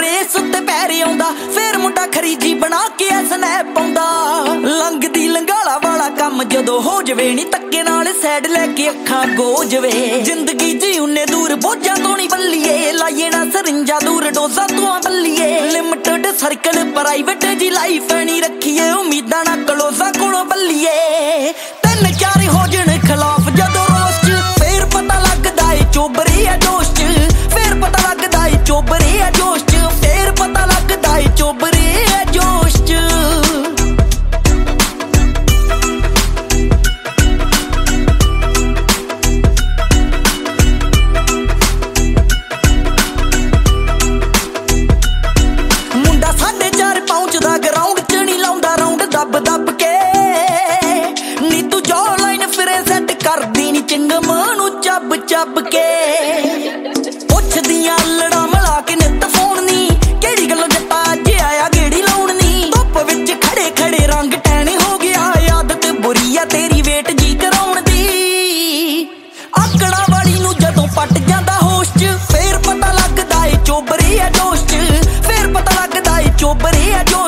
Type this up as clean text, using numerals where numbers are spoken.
Race ਉੱਤੇ ਪੈਰ ਆਉਂਦਾ ਫੇਰ ਮੁੰਡਾ ਖਰੀਜੀ ਬਣਾ ਕੇ ਸਨੈਪ ਪਾਉਂਦਾ। ਲੰਘਦੀ ਲੰਗਾਲਾ ਵਾਲਾ ਕੰਮ ਜਦੋਂ ਹੋ ਜਵੇ ਨੀ ਧੱਕੇ ਨਾਲ ਸਾਈਡ ਲੈ ਕੇ ਅੱਖਾਂ ਗੋ ਜਵੇ। ਜ਼ਿੰਦਗੀ ਜੀ ਉਨੇ ਦੂਰ ਬੋਝਾਂ ਤੋਂ ਨੀ ਬੱਲੀਏ, ਲਾਈਏ ਨਾ ਸਰਿੰਜਾਂ ਦੂਰ ਡੋਜ਼ਾਂ ਤੋਂ ਬੱਲੀਏ। ਲਿਮਟਡ ਸਰਕਲ ਪ੍ਰਾਈਵੇਟ ਜੀ ਲਾਈਫ ਨੀ ਰੱਖੀਏ, ਉਮੀਦਾਂ ਨਾ ਕਲੋਜ਼ਾਂ ਕੋਲੋਂ ਬੱਲੀਏ। ਤਿੰਨ ਚਾਰ ਹੋ ਜਣ ਖਿਲਾਫ ਜਦੋਂ ਰੋਸ ਚ ਫੇਰ ਪਤਾ ਲੱਗਦਾ ਏ ਚੋਬਰੇ ਆ ਜੋਸ਼ ਚ, ਫੇਰ ਪਤਾ ਲੱਗਦਾ ਏ ਚੋਬਰੇ ਆ ਜੋਸ਼ ਚ, ਫੇਰ ਪਤਾ ਲੱਗਦਾ ਏ ਚੋਬਰੇ ਆ ਜੋਸ਼ ਚ। ਮੁੰਡਾ 4.5 ਪਹੁੰਚਦਾ ਗਰਾਊਂਡ ਚ ਨੀ ਲਾਉਂਦਾ ਰਾਉਂਡ ਦੱਬ ਦੱਬ ਕੇ। ਨੀ ਤੂੰ ਜੋ ਲਾਈਨ ਫਿਰੇ ਸੈੱਟ ਕਰਦੀ ਨੀ ਚਿੰਗਮ ਨੂੰ ਚੱਬ ਚੱਬ ਕੇ। ਪੁੱਛਦੀਆਂ ਲੜਾ ਮਲਾ ਕੇ ਨਿੱਤ ਫੋਨ ਨੀ, ਕਿਹੜੀ ਗੱਲੋਂ ਜੱਟਾ ਅੱਜ ਆਇਆ ਗੇੜੀ ਲਾਉਣ ਨੀ। ਧੁੱਪ ਵਿੱਚ ਖੜੇ ਖੜੇ ਰੰਗ ਟੈਣ ਹੋ ਗਿਆ, ਆਦਤ ਬੁਰੀ ਆ ਤੇਰੀ ਵੇਟ ਜੀ ਕਰਾਉਣ ਦੀ। ਆਕੜਾ ਵਾਲੀ ਨੂੰ ਜਦੋਂ ਪੱਟ ਜਾਂਦਾ ਹੋਸ਼ ਚ ਫੇਰ ਪਤਾ ਲੱਗਦਾ ਏ ਚੋਬਰੇ ਆ ਜੋਸ਼ ਚ, ਫੇਰ ਪਤਾ ਲੱਗਦਾ ਏ ਚੋਬਰੇ ਆ ਜੋਸ਼।